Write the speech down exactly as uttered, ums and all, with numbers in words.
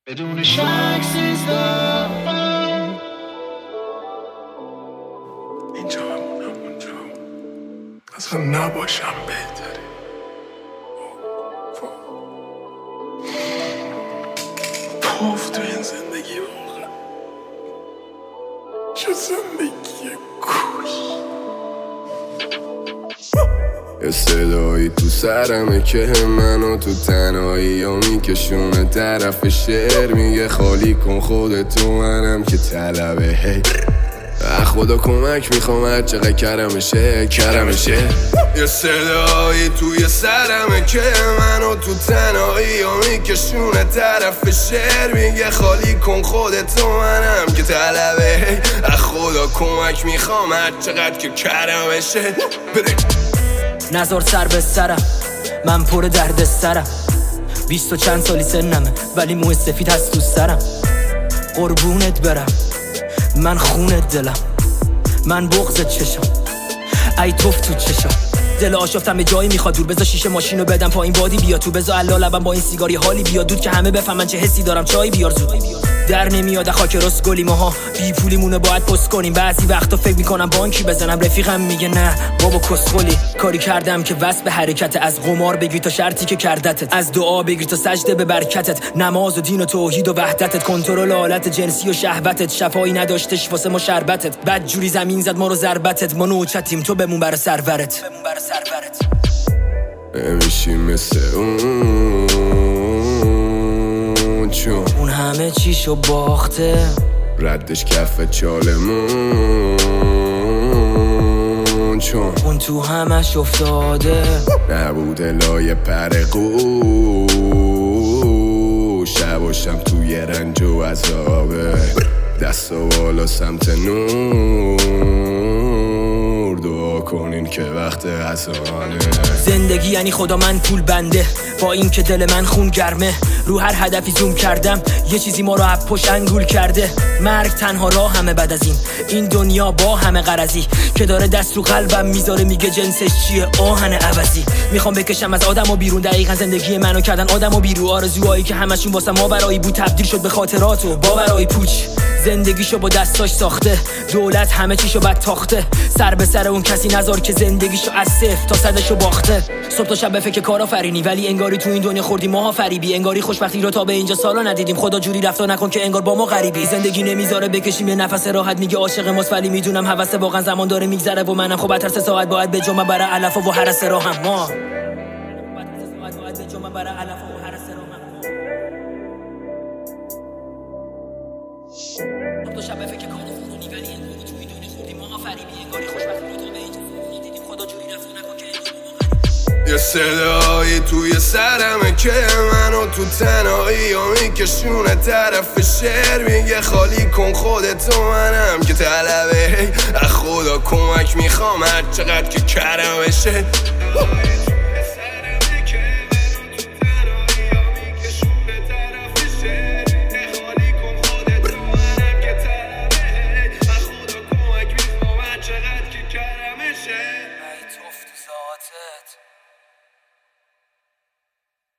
بدون شک سیزده اینجا بمونم اونجا اصلا نباشم بهتره. پاف تو این زندگی واقعا چه زندگی کوش. یه صدایی تو سرمه که منو تو تنهایی یا میکشونه طرف شعر، میگه خالی کن خودتو منم که طلبه. هی خدا کمک میخوام هر چقدر کرمشه کرمشه. یه صدایی توی سرمه که منو تو تنهایی یا میکشونه طرف شعر، میگه خالی کن خودتو منم که طلبه. هی خدا کمک میخوام هر چقدر که کرمشه. بده نزار سر به سرم، من پر درد سرم. بیست و چند سالی سنمه ولی موی سفید هست تو سرم. قربونت برم من خونت دلم، من بغضت چشم ای توف تو چشم. دل آشفتم به جایی میخواد دور، بذار شیشه ماشینو بدم پایین بادی بیا تو، بذار الا لبم با این سیگاری حالی بیاد دود که همه بفهمن چه حسی دارم. چای بیار زود در نمیاد خاک راست گلی ماها بی پولیمونو باید پست کنیم. بعضی وقتا فکر میکنم بانکی بزنم، رفیقم میگه نه بابا کسخلی. کاری کردم که وصل به حرکت، از قمار بگیر تا شرطی که کردتت، از دعا بگیر تا سجده به برکتت، نماز و دین و توحید و وحدتت، کنترل حالت جنسی و شهوتت، شفایی نداشتش واسه ما شربتت، بد جوری زمین زد ما رو ضربتت، ما نوچتیم تو بمون بر سرورت. نمیشی مثل اون چون اون همه چیشو باخته، ردش کف چالمون چون اون تو همش افتاده، نبوده لای پر قوش. شباشم توی رنج و عذابه، دست و بالا سمت نور، دعا کنین که وقت اذانه. زندگی یعنی خدا من پول بنده، با این که دل من خون گرمه، رو هر هدفی زوم کردم یه چیزی ما رو از پشت انگول کرده. مرگ تنها راه همه بعد از این این دنیا با همه غرضی که داره دست رو قلبم میذاره، میگه جنسش چیه آهن عوضی. میخوام بکشم از آدم و بیرون، دقیقا زندگی منو کردن آدم و بیرون. آرزوهایی که همشون واسه ما برایی بود تبدیل شد به خاطرات و باورای پوچ. زندگیشو با دستاش ساخته، دولت همه چیشو بد تاخته، سر به سر اون کسی نذار که زندگیشو از صفر تا صدشو باخته. صبح تا شب به فکر کارآفرینی ولی انگاری تو این دنیا خوردیم ماها فریبی، انگاری خوشبختی رو تا به اینجا سالا ندیدیم. خدا جوری رفتار نکن که انگار با ما غریبی. زندگی نمیذاره بکشیم یه نفس راحت، میگه عاشق ماست ولی میدونم هوس واقعا زمان داره میگذره و منم خب هر سه ساعت باید به جمعه برای علف و هرس راهم ما تو شب فکر کارو فونی ولی انگاری تو این دنیا خوردیم ماها فریبی، انگاری خوشبختی رو تا به اینجا دیدیم. خدا جوری رفتار نکن که یه صدایی توی سرمه که منو تو تنهایی یا میکشونه طرف شعر، میگه خالی کن خودتو منم که طلبه. خدا کمک میخوام هر چقدر که کرمشه.